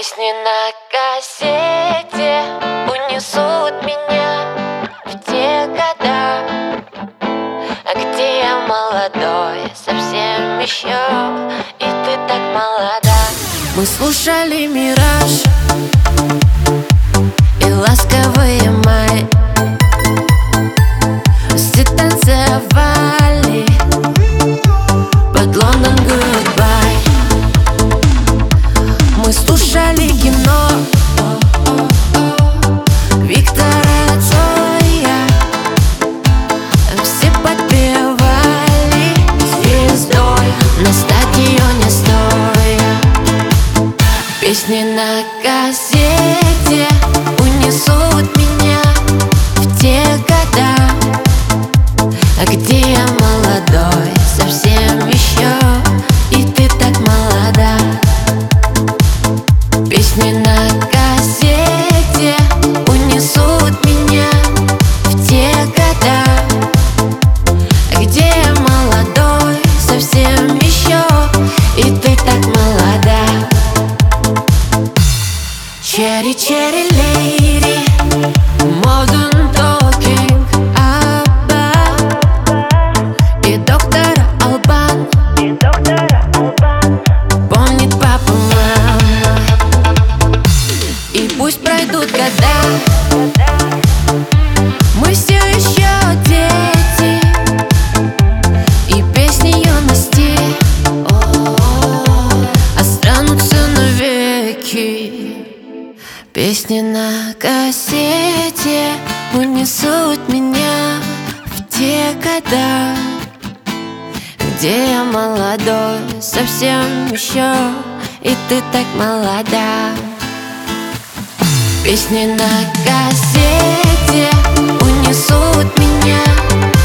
Песни на кассете унесут меня в те года, где я молодой, совсем еще, и ты так молода. Мы слушали «Мираж» и ласковые май, все танцевали под Лондон Goodbye. Мы слушали кино Виктора Цоя, все подпевали звездой на стадионе стоя. Песни на кассете унесут меня в те года, где я молодой, совсем еще, и ты так молода. Песни на кассете унесут меня в те года, где я молодой, совсем еще, и ты так молода. Cherry, cherry lady, modern talking, Абба и доктор Албан. Помнит папа, мама. И пусть пройдут года, мы все еще дети, и песни юности останутся навеки. Песни на кассете унесут меня в те года, где я молодой, совсем еще, и ты так молода. Песни на кассете унесут меня